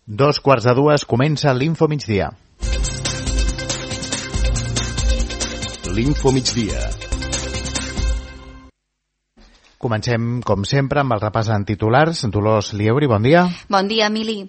2:45 comença l'Info Migdia. L'Info Migdia. Comencem, com sempre, amb el repàs en titulars. Dolors Lieuri, bon dia. Bon dia, Emili.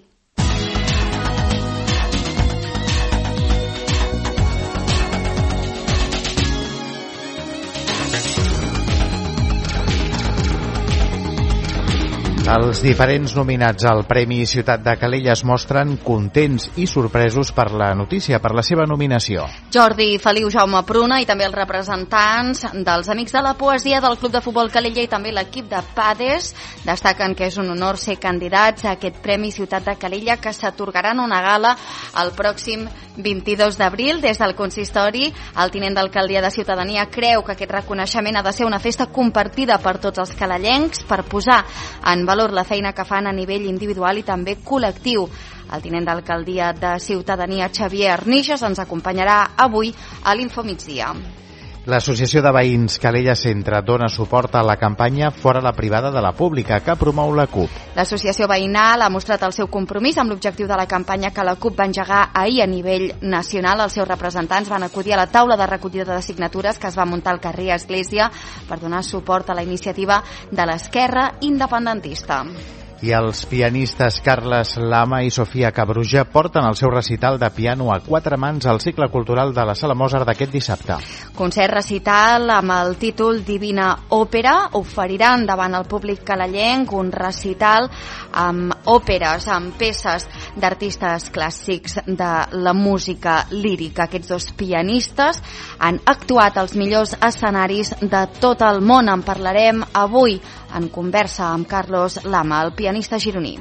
Els diferents nominats al Premi Ciutat de Calella es mostren contents i sorpresos per la notícia, per la seva nominació. Jordi Feliu, Jaume Pruna i també els representants dels Amics de la Poesia del Club de Futbol Calella i també l'equip de Pades destaquen que és un honor ser candidats a aquest Premi Ciutat de Calella que s'atorgarà en una gala el pròxim 22 d'abril. Des del consistori, el tinent d'alcaldia de Ciutadania creu que aquest reconeixement ha de ser una festa compartida per tots els calellencs per posar en valor la feina que fan a nivell individual i també col·lectiu. El tinent d'alcaldia de Ciutadania, Xavier Arnixes, ens acompanyarà avui a l'Info Migdia. L'Associació de Veïns Calella Centre dona suport a la campanya Fora la privada de la pública que promou la CUP. L'associació veïnal ha mostrat el seu compromís amb l'objectiu de la campanya que la CUP va engegar ahir a nivell nacional. Els seus representants van acudir a la taula de recollida de signatures que es va muntar al carrer Església per donar suport a la iniciativa de l'esquerra independentista. I els pianistes Carles Lama i Sofia Cabruja porten el seu recital de piano a 4 mans al cicle cultural de la Sala Mozart d'aquest dissabte. Concert recital amb el títol Divina Òpera. Oferiran davant el públic calellenc un recital amb òperes, amb peces d'artistes clàssics de la música lírica. Aquests dos pianistes han actuat als millors escenaris de tot el món. En parlarem avui en conversa amb Carlos Lama, el pianista gironí.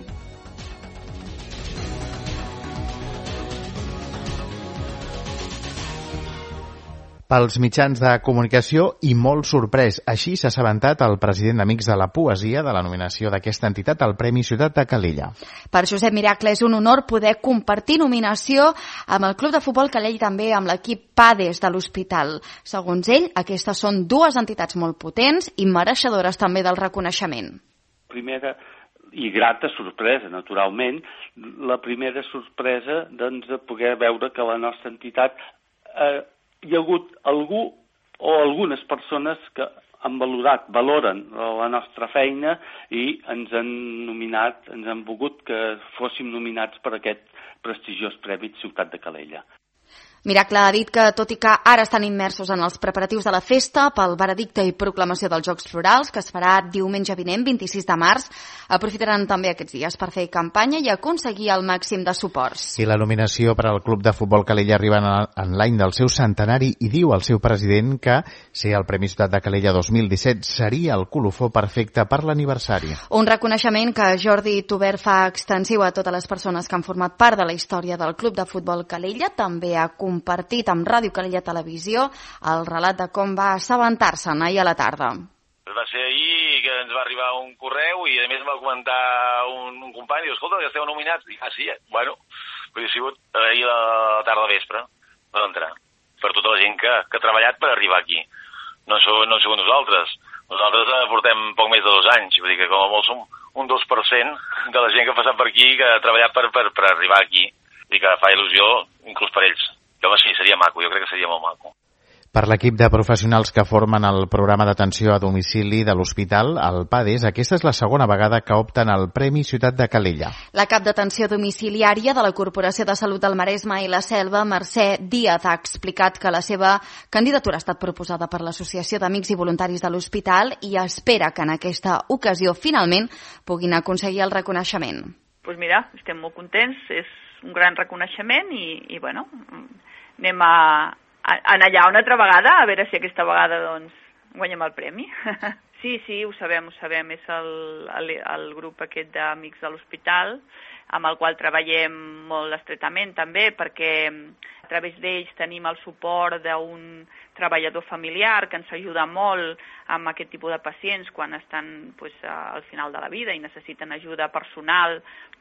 Pels mitjans de comunicació i molt sorprès. Així s'ha assabentat el president d'Amics de la Poesia de la nominació d'aquesta entitat al Premi Ciutat de Calella. Per Josep Miracle és un honor poder compartir nominació amb el Club de Futbol Calella i també amb l'equip Pades de l'Hospital. Segons ell, aquestes són dues entitats molt potents i mereixedores també del reconeixement. Primera i grata sorpresa, naturalment. La primera sorpresa, doncs, de poder veure que la nostra entitat hi ha hagut algú o algunes persones que han valoren la nostra feina i ens han nominat, ens han volgut que fóssim nominats per aquest prestigiós Premi Ciutat de Calella. Miracle ha dit que, tot i que ara estan immersos en els preparatius de la festa pel veredicte i proclamació dels Jocs Florals, que es farà diumenge vinent, 26 de març, aprofitaran també aquests dies per fer campanya i aconseguir el màxim de suports. I la nominació per al Club de Futbol Calella arriba en l'any del seu centenari i diu el seu president que ser el Premi Ciutat de Calella 2017 seria el colofó perfecte per l'aniversari. Un reconeixement que Jordi Tuber fa extensiu a totes les persones que han format part de la història del Club de Futbol Calella. També ha compartit amb Ràdio Calella Televisió el relat de com va assabentar-se'n ahir a la tarda. Va ser ahir que ens va arribar un correu i a més em va comentar un company i diu, escolta, que esteu nominats. Dic, sí, bueno, però ha sigut ahir a la tarda vespre per entrar. Per tota la gent que ha treballat per arribar aquí. No som nosaltres. Nosaltres portem poc més de 2 anys. Vull dir que com a molt som un 2% de la gent que ha passat per aquí que ha treballat per arribar aquí. I que fa il·lusió inclús per ells. Que home, sí, seria maco, jo crec que seria molt maco. Per l'equip de professionals que formen el programa d'atenció a domicili de l'hospital, el PADES, aquesta és la segona vegada que opten al Premi Ciutat de Calella. La cap d'atenció domiciliària de la Corporació de Salut del Maresme i la Selva, Mercè Díaz, ha explicat que la seva candidatura ha estat proposada per l'Associació d'Amics i Voluntaris de l'Hospital i espera que en aquesta ocasió finalment puguin aconseguir el reconeixement. Doncs mira, estem molt contents, és un gran reconeixement i bueno, anem a anar allà una altra vegada, a veure si aquesta vegada doncs, guanyem el premi. Sí, ho sabem, és el grup aquest d'Amics de l'Hospital, amb el qual treballem molt estretament també, perquè a través d'ells tenim el suport d'un treballador familiar que ens ajuda molt amb aquest tipus de pacients quan estan al final de la vida i necessiten ajuda personal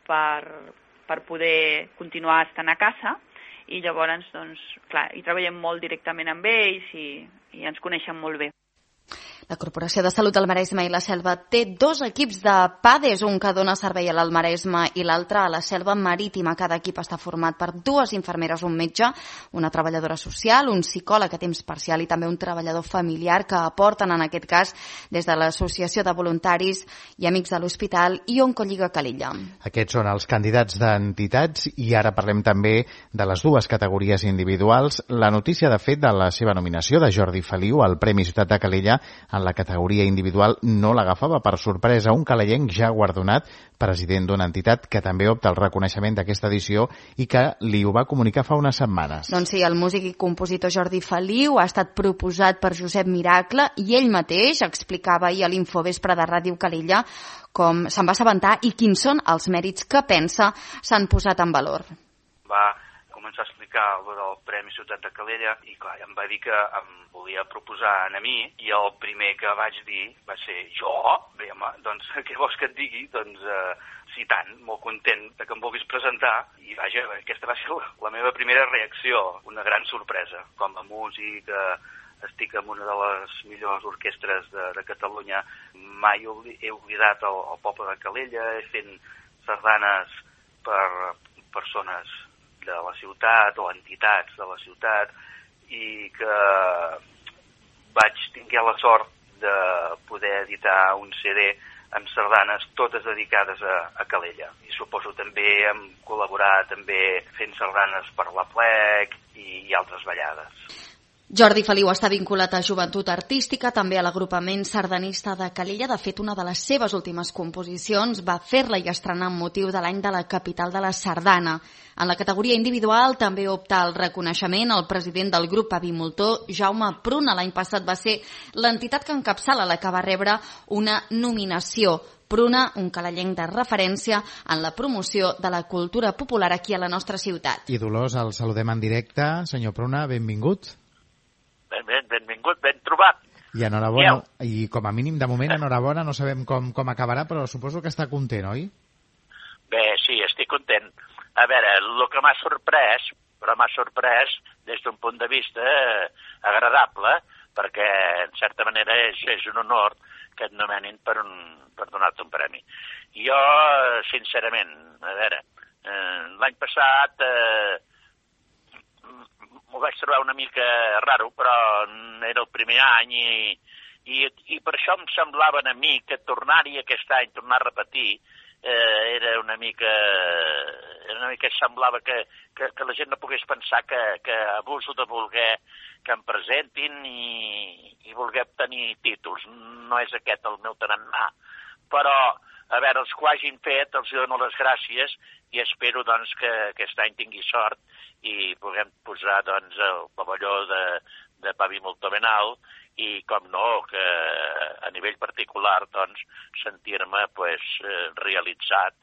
per poder continuar estant a casa. I llavors, doncs, clar, hi treballem molt directament amb ells i ens coneixen molt bé. La Corporació de Salut del Maresme i la Selva té 2 equips de PADES, un que dona servei a l'Alt Maresme i l'altre a la Selva Marítima. Cada equip està format per 2 infermeres, un metge, una treballadora social, un psicòleg a temps parcial i també un treballador familiar que aporten, en aquest cas, des de l'Associació de Voluntaris i Amics de l'Hospital i Oncolliga Calella. Aquests són els candidats d'entitats i ara parlem també de les 2 categories individuals. La notícia, de fet, de la seva nominació de Jordi Feliu al Premi Ciutat de Calella en la categoria individual no l'agafava per sorpresa un calellenc ja guardonat, president d'una entitat que també opta al reconeixement d'aquesta edició i que li ho va comunicar fa unes setmanes. Doncs sí, el músic i compositor Jordi Feliu ha estat proposat per Josep Miracle i ell mateix explicava ahir a l'Infovespre de Ràdio Calella com se'n va assabentar i quins són els mèrits que pensa s'han posat en valor. Va començar a explicar el del Premi Ciutat de Calella i clar, em va dir que em volia proposar a mi i el primer que vaig dir va ser jo? Bé, home, doncs què vols que et digui? Doncs sí, tant, molt content de que em vulguis presentar i vaja, aquesta va ser la meva primera reacció, una gran sorpresa. Com a músic estic en una de les millors orquestres de Catalunya, mai he oblidat el poble de Calella, he fet sardanes per persones de la ciutat o entitats de la ciutat i que vaig tingué la sort de poder editar un CD amb sardanes totes dedicades a Calella. I suposo també hem col·laborat també fent sardanes per la Plec i altres ballades. Jordi Feliu està vinculat a Joventut Artística, també a l'agrupament sardanista de Calella. De fet, una de les seves últimes composicions va fer-la i estrenar amb motiu de l'any de la capital de la sardana. En la categoria individual també opta al reconeixement el president del grup Avi Moltó, Jaume Pruna. L'any passat va ser l'entitat que encapçala la que va rebre una nominació. Pruna, un calellenc de referència en la promoció de la cultura popular aquí a la nostra ciutat. I Dolors, el saludem en directe. Senyor Pruna, benvingut. Benvingut, ben trobat. I enhorabona, i com a mínim de moment enhorabona, no sabem com acabarà, però suposo que està content, oi? Bé, sí, estic content. A veure, el que m'ha sorprès des d'un punt de vista agradable, perquè en certa manera és un honor que et nomenin per donar-te un premi. Jo, sincerament, a veure, l'any passat m'ho vaig trobar una mica raro, però era el primer any i per això em semblava a mi que tornar-hi aquest any, tornar a repetir, era una mica semblava que la gent no pogués pensar que abuso de voler que em presentin i voler obtenir títols. No és aquest el meu tarannà, però a veure, els que ho hagin fet, els dono les gràcies i espero doncs, que aquest any tingui sort i puguem posar doncs, el pavelló de Pavi Moltó ben alt i, com no, que a nivell particular doncs, sentir-me pues, realitzat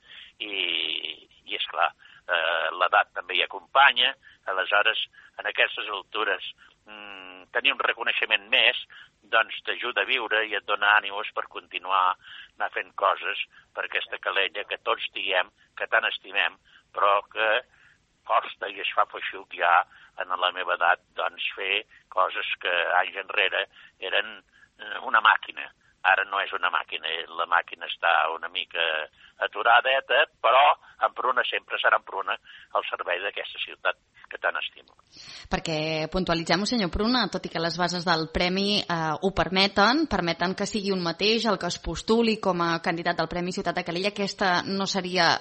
i esclar, l'edat també hi acompanya, aleshores, en aquestes altures, tenir un reconeixement més doncs t'ajuda a viure i et dona ànims per continuar anar fent coses per aquesta Calella que tots diem que tant estimem, però que costa i es fa feixuc ja en la meva edat doncs fer coses que anys enrere eren una màquina. Ara no és una màquina, la màquina està una mica aturadeta, però en Pruna sempre serà en Pruna al servei d'aquesta ciutat que tant estimo. Perquè puntualitzem-ho, senyor Pruna, tot i que les bases del premi ho permeten que sigui un mateix el que es postuli com a candidat del Premi Ciutat de Calella. Aquesta no seria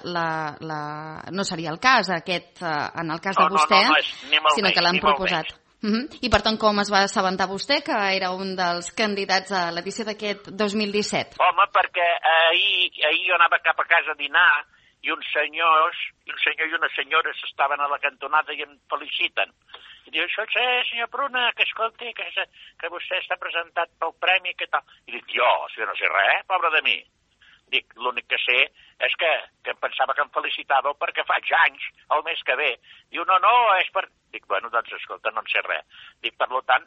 no seria el cas, en el cas de vostè, sinó que l'han proposat. I per tant, com es va assabentar vostè que era un dels candidats a l'edició d'aquest 2017? Home, perquè ahir jo anava cap a casa a dinar i un senyor i una senyora s'estaven a la cantonada i em feliciten. I diu, això és, senyor Pruna, que escolti, que vostè està presentat pel premi, què tal? I dic, jo no sé res, pobre de mi. Dic, l'únic que sé és que em pensava que em felicitàveu perquè faig anys el mes que ve. Diu, no, és per... Dic, bueno, doncs, escolta, no en sé res. Dic, per tant,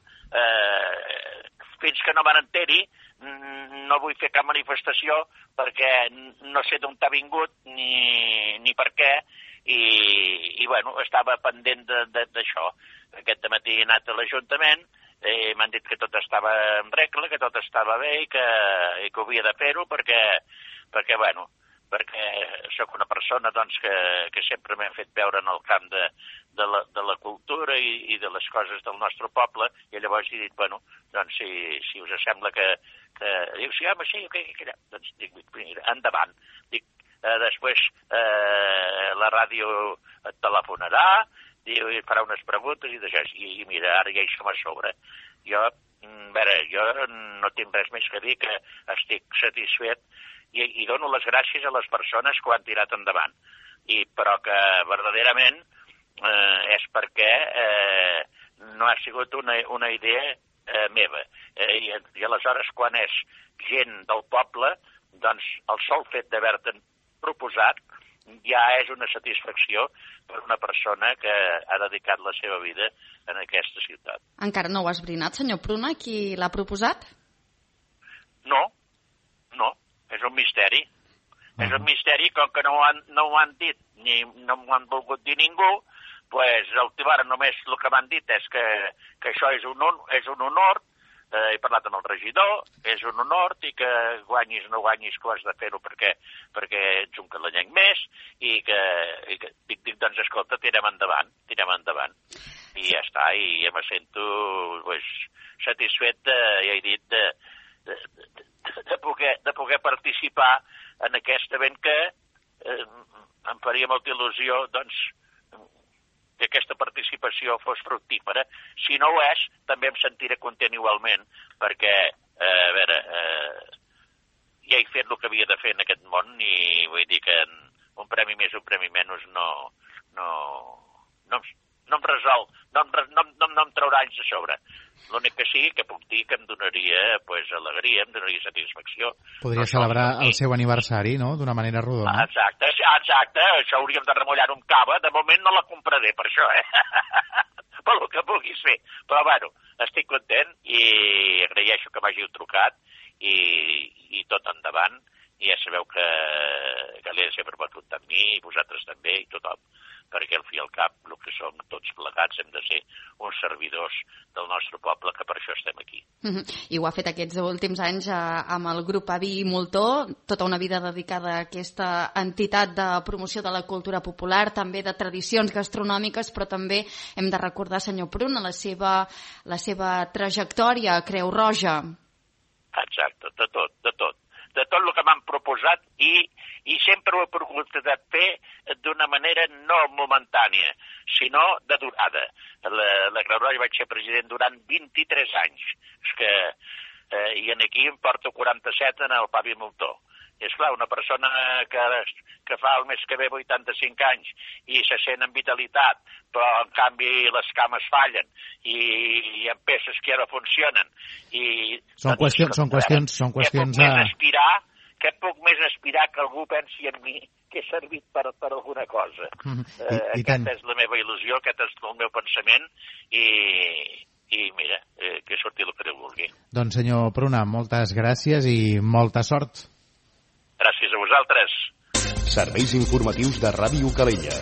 fins que no me n'enteri, no vull fer cap manifestació perquè no sé d'on t'ha vingut ni per què i bueno, estava pendent d'això. Aquest matí he anat a l'Ajuntament m'han dit que tot estava en regla, que tot estava bé i que havia de fer-ho perquè sóc una persona doncs, que sempre m'he fet veure en el camp de la cultura i de les coses del nostre poble, i llavors he dit, bueno, doncs si us sembla que diu, sí, home, sí, doncs dic, mira, endavant. Dic, després la ràdio et telefonarà, diu, i farà unes preguntes i d'això, i mira, ara ja hi som a sobre. Jo no tinc res més que dir, que estic satisfet i dono les gràcies a les persones que ho han tirat endavant. Però que verdaderament és perquè no ha sigut una idea meva. I aleshores, quan és gent del poble, doncs el sol fet d'haver-te'n proposat ja és una satisfacció per una persona que ha dedicat la seva vida en aquesta ciutat. Encara no ho has esbrinat, senyor Pruna, qui l'ha proposat? No, és un misteri. És un misteri, com que no ho han dit, ni no m'ho han volgut dir ningú, pues ara només el que m'han dit és que això és un honor, he parlat amb el regidor, és un honor, i que guanyis o no guanyis que ho has de fer-ho perquè ets un calallenc més, i que dic, doncs escolta, tirem endavant. I ja està, i me sento pues, satisfet, ja he dit, de poder participar en aquest event que em faria molta il·lusió, doncs, que aquesta participació fos fructífera. Si no ho és, també em sentiré content igualment, perquè, a veure, ja he fet el que havia de fer en aquest món, i vull dir que un premi més o un premi menys no em resol, no em traurà anys de sobre. L'únic que sí, que puc dir que em donaria alegria, em donaria satisfacció. Podria celebrar el seu aniversari, no?, d'una manera rodona. Exacte, això hauríem de remullar amb cava. De moment no la compraré per això, per el que puguis fer. Però, bueno, estic content i agraeixo que m'hàgiu trucat i tot endavant. I ja sabeu que l'Helena sempre pot comptar amb mi, i vosaltres també, i tothom, perquè al fi i al cap, el que som tots plegats, hem de ser uns servidors del nostre poble, que per això estem aquí. I ho ha fet aquests últims anys amb el grup Avi i Moltó, tota una vida dedicada a aquesta entitat de promoció de la cultura popular, també de tradicions gastronòmiques, però també hem de recordar, senyor Pruna, la seva trajectòria a Creu Roja. Exacte, de tot el que m'han proposat, i sempre ho he procurat fer d'una manera no momentània, sinó de durada. La Creu Roja vaig ser president durant 23 anys, i aquí em porto 47 en el Pavi Moltó. I esclar, una persona que fa el mes que ve 85 anys i se sent amb vitalitat, però en canvi les cames fallen i en peces que ara funcionen. Són qüestions Què puc més aspirar que algú pensi en mi que he servit per alguna cosa? Aquesta és la meva il·lusió, aquest és el meu pensament, i mira, que surti el que Déu vulgui. Doncs senyor Pruna, moltes gràcies i molta sort. Gràcies a vosaltres. Serveis informatius de Ràdio Calella.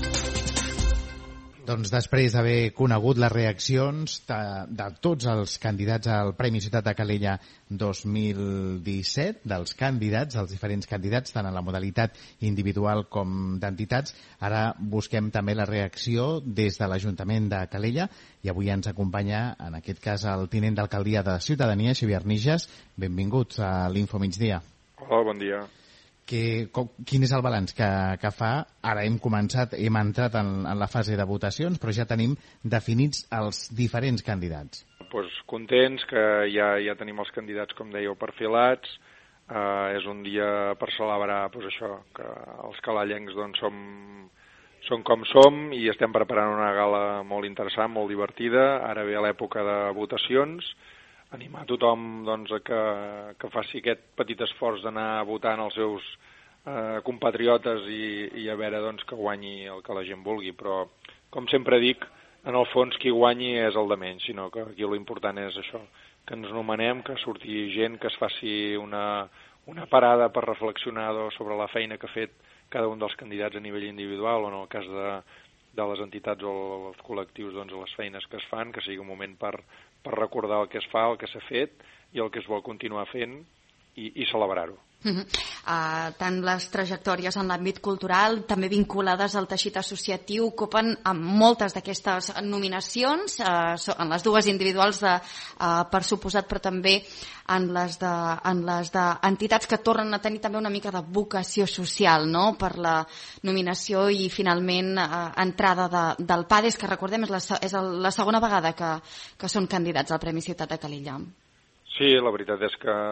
Doncs després d'haver conegut les reaccions de tots els candidats al Premi Ciutat de Calella 2017, dels diferents candidats, tant en la modalitat individual com d'entitats, ara busquem també la reacció des de l'Ajuntament de Calella, i avui ens acompanya, en aquest cas, el tinent d'alcaldia de Ciutadania, Xavier Nijas. Benvinguts a l'Info Migdia. Hola, bon dia. Quin és el balanç que fa? Ara hem entrat en la fase de votacions, però ja tenim definits els diferents candidats. Contents que ja tenim els candidats, com dèieu, perfilats. És un dia per celebrar això, que els calallencs som com som, i estem preparant una gala molt interessant, molt divertida. Ara ve l'època de votacions. Animar tothom que faci aquest petit esforç d'anar votant els seus compatriotes i a veure que guanyi el que la gent vulgui. Però, com sempre dic, en el fons qui guanyi és el de menys, sinó que aquí l'important és això, que ens nomenem, que surti gent, que es faci una parada per reflexionar sobre la feina que ha fet cada un dels candidats a nivell individual, o en el cas les entitats o els col·lectius doncs, les feines que es fan, que sigui un moment per recordar el que es fa, el que s'ha fet i el que es vol continuar fent i celebrar-ho. Tant les trajectòries en l'àmbit cultural, també vinculades al teixit associatiu, ocupen amb moltes d'aquestes nominacions, en les dues individuals per suposat, però també en les d'entitats que tornen a tenir també una mica de vocació social, no?, per la nominació i finalment entrada del PADES, que recordem és la segona vegada que són candidats al Premi Ciutat de Calella. Sí, la veritat és que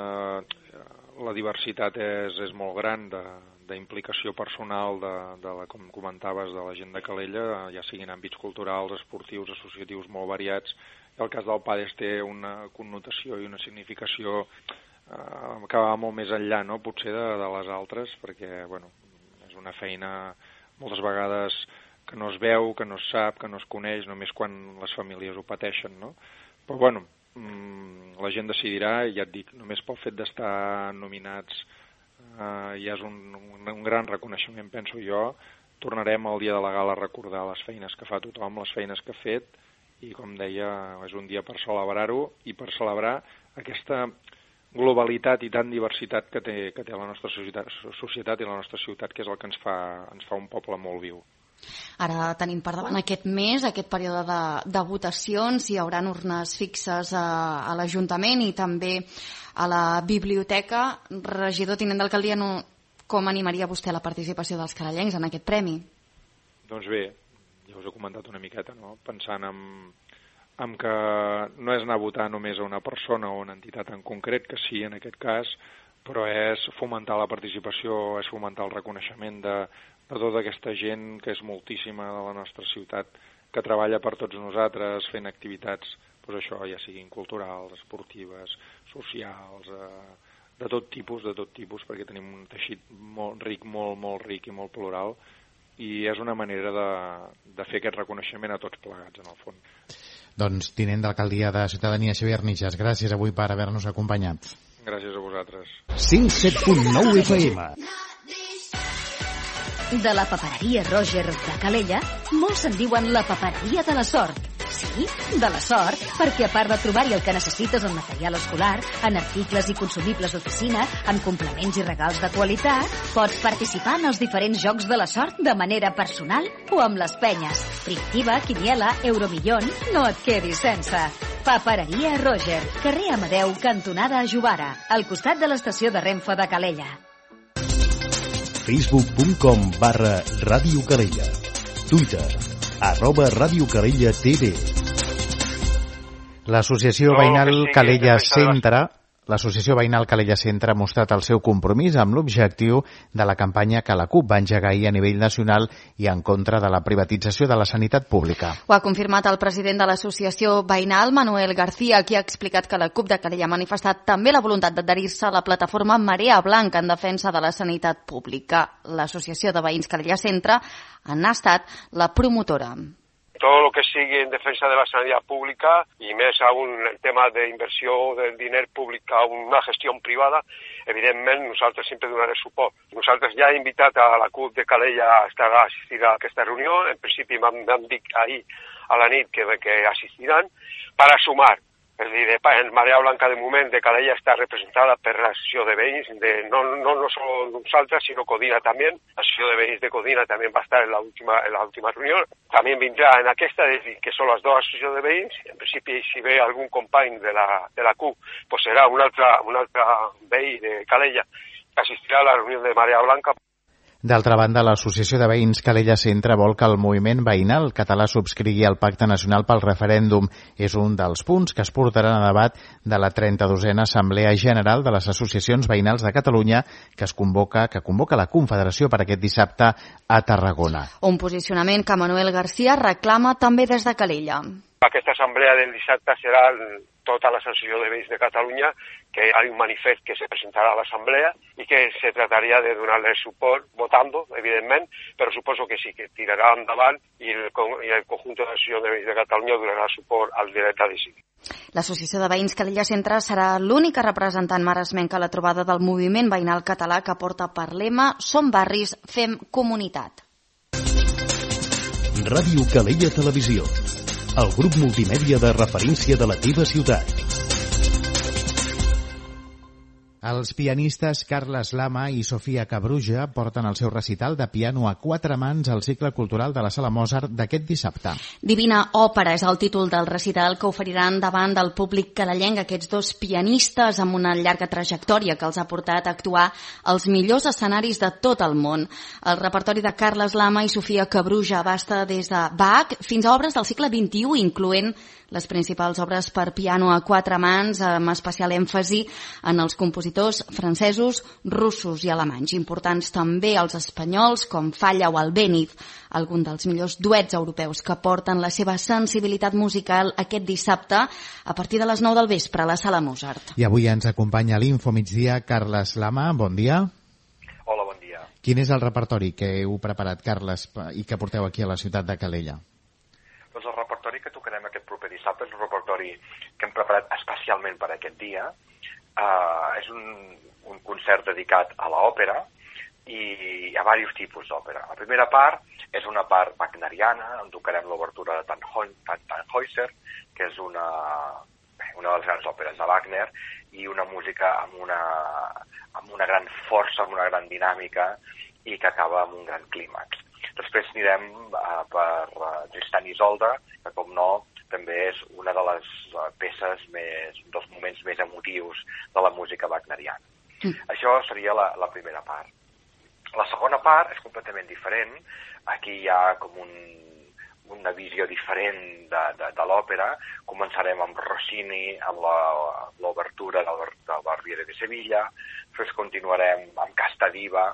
la diversitat és molt gran d'implicació personal com comentaves, de la gent de Calella, ja siguin àmbits culturals, esportius, associatius molt variats. I el cas del PADES té una connotació i una significació que va molt més enllà, no?, potser de les altres, perquè és una feina moltes vegades que no es veu, que no es sap, que no es coneix, només quan les famílies ho pateixen, no? Però la gent decidirà, i ja et dic, només pel fet d'estar nominats ja és un gran reconeixement, penso jo. Tornarem el dia de la gala a recordar les feines que fa tothom, les feines que ha fet, i com deia, és un dia per celebrar-ho i per celebrar aquesta globalitat i tant diversitat que té la nostra societat i la nostra ciutat, que és el que ens fa un poble molt viu. Ara tenim per davant aquest mes, aquest període de votacions, hi haurà urnes fixes a l'Ajuntament i també a la biblioteca. Regidor, tinent d'alcaldia, com animaria vostè la participació dels calellencs en aquest premi? Doncs bé, ja us he comentat una miqueta, no?, pensant en que no és anar a votar només a una persona o una entitat en concret, que sí en aquest cas, però és fomentar la participació, és fomentar el reconeixement de tota aquesta gent, que és moltíssima de la nostra ciutat, que treballa per tots nosaltres fent activitats, doncs això, ja siguin culturals, esportives, socials, de tot tipus, perquè tenim un teixit molt ric, molt ric i molt plural, i és una manera de fer aquest reconeixement a tots plegats, en el fons. Doncs, tinent d'alcaldia de Ciutadania, Xavier Nitges, gràcies avui per haver-nos acompanyat. Gràcies a vosaltres. 107.9 FM. De la papereria Roger de Calella, molts en diuen la papereria de la sort. Sí, de la sort, perquè a part de trobar-hi el que necessites en material escolar, en articles i consumibles d'oficina, en complements i regals de qualitat, pots participar en els diferents jocs de la sort de manera personal o amb les penyes. Primitiva, Quiniela, Euromillón, no et quedis sense. Papereria Roger, carrer Amadeu, cantonada Ajovara, al costat de l'estació de Renfe de Calella. facebook.com/Ràdio Calella. Twitter @Ràdio Calella TV. L'associació veïnal Calella Centre ha mostrat el seu compromís amb l'objectiu de la campanya que la CUP va engegar ahir a nivell nacional i en contra de la privatització de la sanitat pública. Ho ha confirmat el president de l'associació veïnal, Manuel García, qui ha explicat que la CUP de Calella ha manifestat també la voluntat d'adherir-se a la plataforma Marea Blanca en defensa de la sanitat pública. L'associació de veïns Calella Centre n'ha estat la promotora. Todo lo que sigui en defensa de la sanitat pública i més aún el tema d'inversió del diner públic a una gestió privada, evidentment nosaltres sempre donarem suport. Nosaltres ja hem invitat a la CUP de Calella a assistir a aquesta reunió. En principi m'han dit ahir a la nit que assistiran per a sumar. És a dir, en Marea Blanca de moment de Calella està representada per l'associació de veïns, no solo nosaltres, sinó Codina també. L'associació de veïns de Codina també va estar en l'última reunió. També vindrà en aquesta, és dir, que són les dues associacions de veïns. En principi, si ve algun company de la CUP, pues serà un altre veí de Calella que assistirà a la reunió de Marea Blanca. D'altra banda, l'Associació de Veïns Calella Centre vol que el moviment veïnal català subscrigui el Pacte Nacional pel Referèndum. És un dels punts que es portaran a debat de la 32a Assemblea General de les Associacions Veïnals de Catalunya que convoca la Confederació per aquest dissabte a Tarragona. Un posicionament que Manuel García reclama també des de Calella. Aquesta assemblea del dissabte serà tota l'associació de veïns de Catalunya, que hi ha un manifest que se presentarà a l'assemblea i que se trataria de donar-le suport, votando, evidentment, però suposo que sí, que tirarà endavant i el conjunt de l'associació de veïns de Catalunya donarà suport al dret a decidir. L'Associació de Veïns Calella Centre serà l'única representant maresmenca a la trobada del moviment veïnal català que porta per lema Som barris, fem comunitat. Ràdio Calella Televisió, el grup multimèdia de referència de la teva ciutat. Els pianistes Carles Lama i Sofia Cabruja porten el seu recital de piano a 4 mans al cicle cultural de la Sala Mozart d'aquest dissabte. Divina Òpera és el títol del recital que oferiran davant del públic calellenc aquests dos pianistes amb una llarga trajectòria que els ha portat a actuar als millors escenaris de tot el món. El repertori de Carles Lama i Sofia Cabruja abasta des de Bach fins a obres del segle XXI, incloent les principals obres per piano a 4 mans, amb especial èmfasi en els compositors francesos, russos i alemanys. Importants també els espanyols, com Falla o Albéniz, algun dels millors duets europeus que porten la seva sensibilitat musical aquest dissabte a partir de les 9 del vespre a la Sala Mozart. I avui ens acompanya a l'Info Migdia Carles Lama. Bon dia. Hola, bon dia. Quin és el repertori que heu preparat, Carles, i que porteu aquí a la ciutat de Calella? Doncs el repertori que tocarem aquest proper dissabte és un repertori que hem preparat especialment per aquest dia. És un concert dedicat a l'òpera i a diversos tipus d'òpera. La primera part és una part wagneriana, on tocarem l'obertura de Tannhäuser, que és una de les grans òperes de Wagner, i una música amb una gran força, amb una gran dinàmica, i que acaba amb un gran clímax. Després anirem per Tristan i Isolde, que com no també és una de les peces dels moments més emotius de la música wagneriana. Això seria la primera part. La segona part és completament diferent. Aquí hi ha com una visió diferent de l'òpera. Començarem amb Rossini, amb l'obertura del Barbiere de Sevilla, després continuarem amb Casta Diva,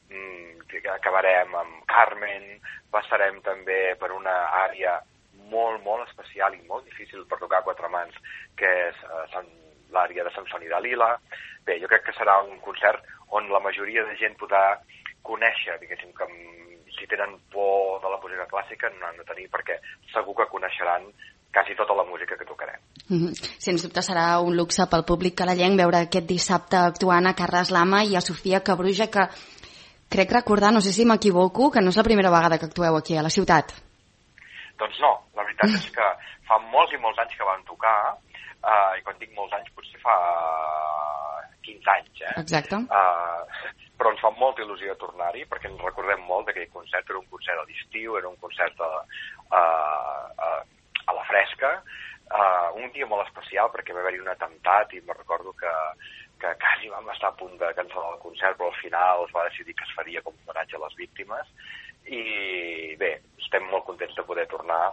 acabarem amb Carmen, passarem també per una àrea molt, molt especial i molt difícil per tocar a 4 mans, que és l'àrea de Samson i Dalila. Bé, jo crec que serà un concert on la majoria de gent podrà conèixer, diguéssim, que si tenen por de la música clàssica no han de tenir, perquè segur que coneixeran quasi tota la música que tocarem. Sens dubte serà un luxe pel públic calellenc veure aquest dissabte actuant a Carles Lama i a Sofia Cabruja, que crec recordar, no sé si m'equivoco, que no és la primera vegada que actueu aquí a la ciutat. Doncs no, la veritat és que fa molts i molts anys que vam tocar, i quan dic molts anys potser fa 15 anys, Exacte. Però ens fa molta il·lusió tornar-hi, perquè ens recordem molt d'aquell concert. Era un concert a l'estiu, era un concert a la fresca, un dia molt especial perquè va haver-hi un atemptat i me recordo que quasi vam estar a punt de cancel·lar el concert, però al final es va decidir que es faria com un homenatge a les víctimes. I bé, estem molt contents de poder tornar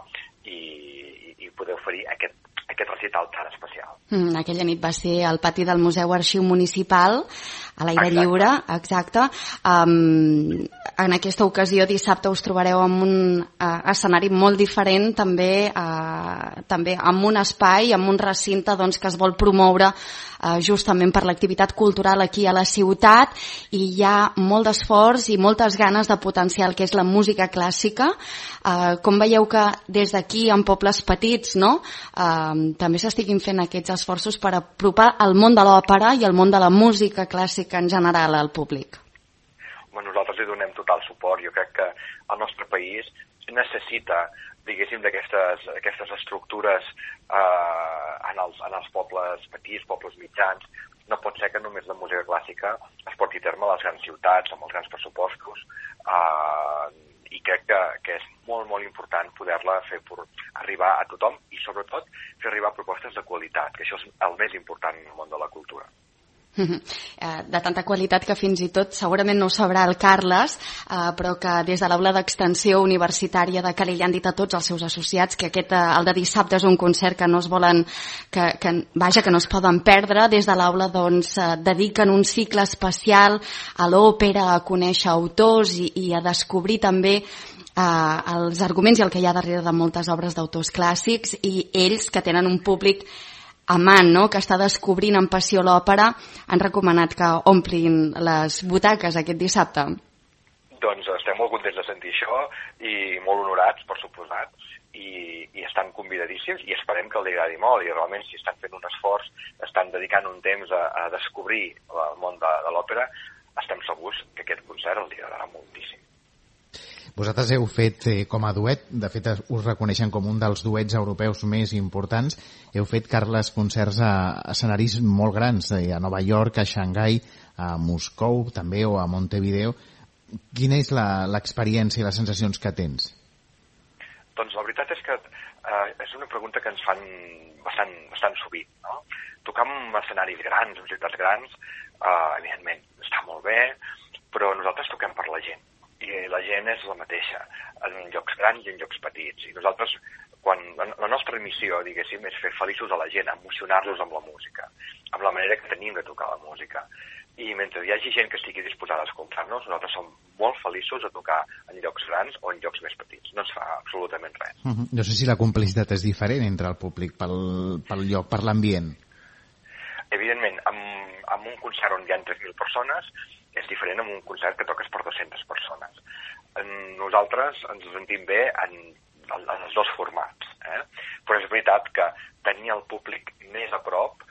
i poder oferir aquest recital tan especial. Aquella nit va ser al pati del Museu Arxiu Municipal, a l'aire lliure, exacte. En aquesta ocasió, dissabte, us trobareu en un escenari molt diferent, també amb un espai, amb un recinte que es vol promoure justament per l'activitat cultural aquí a la ciutat, i hi ha molt d'esforç i moltes ganes de potenciar el que és la música clàssica. Com veieu que des d'aquí, en pobles petits, també s'estiguin fent aquests esforços per apropar el món de l'òpera i el món de la música clàssica en general al públic? Nosaltres li donem total suport. Jo crec que el nostre país necessita, diguéssim, d'aquestes estructures en els pobles petits, pobles mitjans. No pot ser que només la música clàssica es porti a terme a les grans ciutats, amb els grans pressupostos, i crec que és molt, molt important poder-la fer arribar a tothom i, sobretot, fer arribar propostes de qualitat, que això és el més important en el món de la cultura. De tanta qualitat que fins i tot segurament no ho sabrà el Carles, però que des de l'aula d'extensió universitària de Calella han dit a tots els seus associats que el de dissabte és un concert que no es volen, que no es poden perdre. Des de l'aula dediquen un cicle especial a l'òpera, a conèixer autors i a descobrir també els arguments i el que hi ha darrere de moltes obres d'autors clàssics, i ells, que tenen un públic amant, que està descobrint amb passió l'òpera, han recomanat que omplin les butaques aquest dissabte. Doncs estem molt contents de sentir això i molt honorats, per suposat, i estan convidadíssims i esperem que els agradi molt, i realment si estan fent un esforç, estan dedicant un temps a descobrir el món de l'òpera, estem segurs que aquest concert els agradarà moltíssim. Vosaltres heu fet com a duet, de fet us reconeixen com un dels duets europeus més importants, heu fet, Carles, concerts a escenaris molt grans, a Nova York, a Xangai, a Moscou també, o a Montevideo. Quina és l'experiència i les sensacions que tens? Doncs la veritat és que és una pregunta que ens fan bastant sovint, no? Tocar en escenaris grans, en ciutats grans, evidentment està molt bé, però nosaltres toquem per la gent, i la gent és la mateixa, en llocs grans i en llocs petits. I nosaltres, la nostra missió, diguéssim, és fer feliços a la gent, emocionar-los amb la música, amb la manera que tenim de tocar la música. I mentre hi hagi gent que estigui disposada a escoltar-nos, nosaltres som molt feliços de tocar en llocs grans o en llocs més petits. No ens fa absolutament res. No sé si la complicitat és diferent entre el públic, pel lloc, per l'ambient. Evidentment, amb un concert on hi ha 3.000 persones és diferent amb un concert que toques per 200 persones. Nosaltres ens sentim bé en els dos formats, però és veritat que tenir el públic més a prop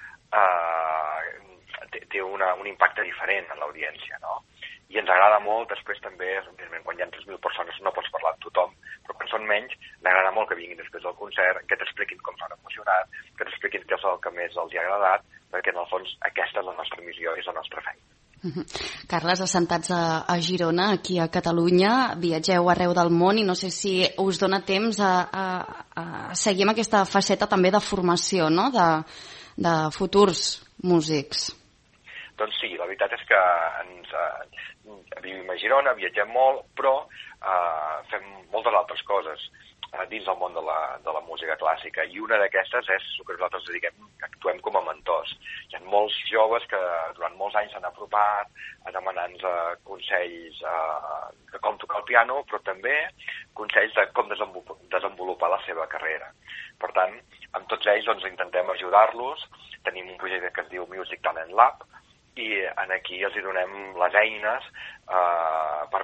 té un impacte diferent en l'audiència, no? I ens agrada molt, després també, quan hi ha 3.000 persones no pots parlar amb tothom, però quan són menys, m'agrada molt que vinguin després del concert, que t'expliquin com s'han emocionat, que t'expliquin què és el que més els ha agradat, perquè en el fons aquesta és la nostra missió, és la nostra feina. Carles, assentats a Girona, aquí a Catalunya, viatgeu arreu del món i no sé si us dona temps a seguir amb aquesta faceta també de formació, no?, de futurs músics. Doncs sí, la veritat és que vivim a Girona, viatgem molt, però fem moltes altres coses dins del món de la música clàssica, i una d'aquestes és el que nosaltres dediquem, que actuem com a mentors. Hi ha molts joves que durant molts anys s'han apropat a demanar-nos consells de com tocar el piano, però també consells de com desenvolupar la seva carrera. Per tant, amb tots ells intentem ajudar-los. Tenim un projecte que es diu Music Talent Lab, i aquí els donem les eines per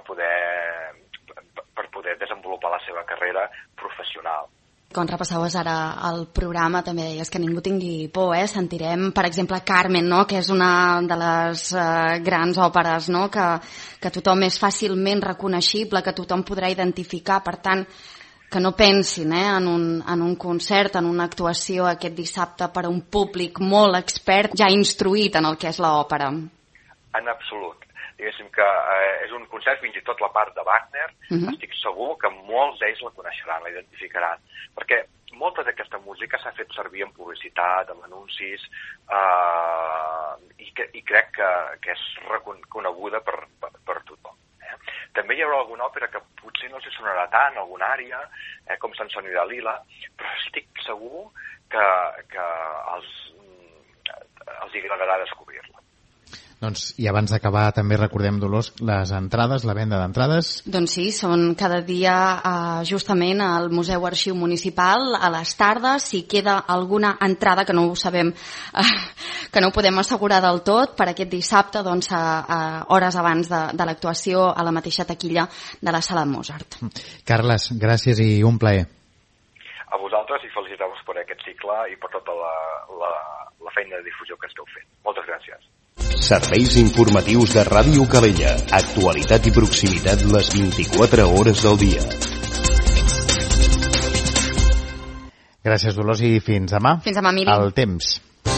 poder desenvolupar la seva carrera professional. Quan repassaves ara el programa també deies que ningú tingui por, sentirem, per exemple, Carmen, no?, que és una de les grans òperes, no?, que tothom és fàcilment reconeixible, que tothom podrà identificar, per tant, que no pensin en un concert, en una actuació aquest dissabte per a un públic molt expert, ja instruït en el que és l'òpera. En absolut. Diguéssim que és un concert, fins i tot la part de Wagner, estic segur que molts d'ells la coneixeran, la identificaran, perquè molta d'aquesta música s'ha fet servir en publicitat, en anuncis, i crec que és reconeguda per tothom. També hi haurà alguna òpera que potser no els sonarà tant, alguna ària, com Sansón i Dalila, però estic segur que els agradarà descobrir-la. Doncs, i abans d'acabar, també recordem, Dolors, les entrades, la venda d'entrades. Doncs sí, són cada dia justament al Museu Arxiu Municipal, a les tardes. Si queda alguna entrada, que no ho sabem, que no ho podem assegurar del tot, per aquest dissabte, doncs, hores abans de l'actuació, a la mateixa taquilla de la Sala Mozart. Carles, gràcies i un plaer. A vosaltres, i feliciteu-vos per aquest cicle i per tota la feina de difusió que esteu fent. Moltes gràcies. Serveis informatius de Ràdio Calella. Actualitat i proximitat les 24 hores del dia. Gràcies, Dolors, i fins demà. Fins demà, Miri. El temps.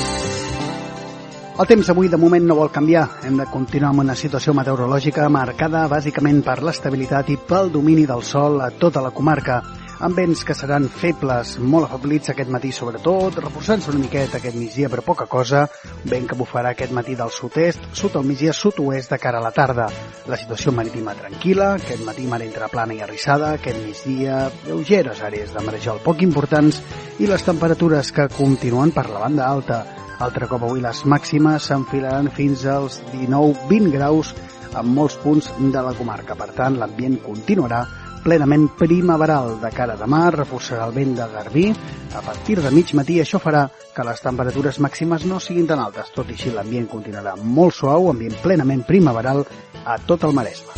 El temps avui de moment no vol canviar. Hem de continuar amb una situació meteorològica marcada bàsicament per l'estabilitat i pel domini del sol a tota la comarca, amb vents que seran febles, molt afeblits aquest matí sobretot, reforçant-se una miqueta aquest migdia però poca cosa, vent que bufarà aquest matí del sud-est, sud al migdia sud-oest de cara a la tarda. La situació marítima tranquil·la, aquest matí mar entre plana i arrissada, aquest migdia lleugeres àrees de marejol poc importants i les temperatures que continuen per la banda alta. Altre cop avui les màximes s'enfilaran fins als 19-20 graus en molts punts de la comarca. Per tant, l'ambient continuarà plenament primaveral. De cara a demà reforçarà el vent de garbí. A partir de mig matí això farà que les temperatures màximes no siguin tan altes. Tot i així l'ambient continuarà molt suau, ambient plenament primaveral a tot el Maresme.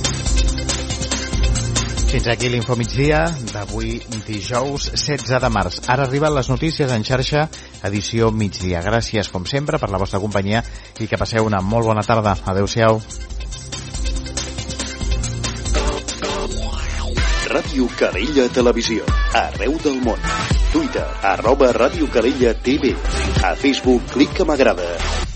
Fins aquí l'Info Migdia d'avui dijous 16 de març. Ara arriben les notícies en xarxa, edició migdia. Gràcies, com sempre, per la vostra companyia i que passeu una molt bona tarda. Adéu-siau. Ràdio Calella Televisió. Arreu del món. Twitter, @Ràdio Calella TV. A Facebook, clica m'agrada.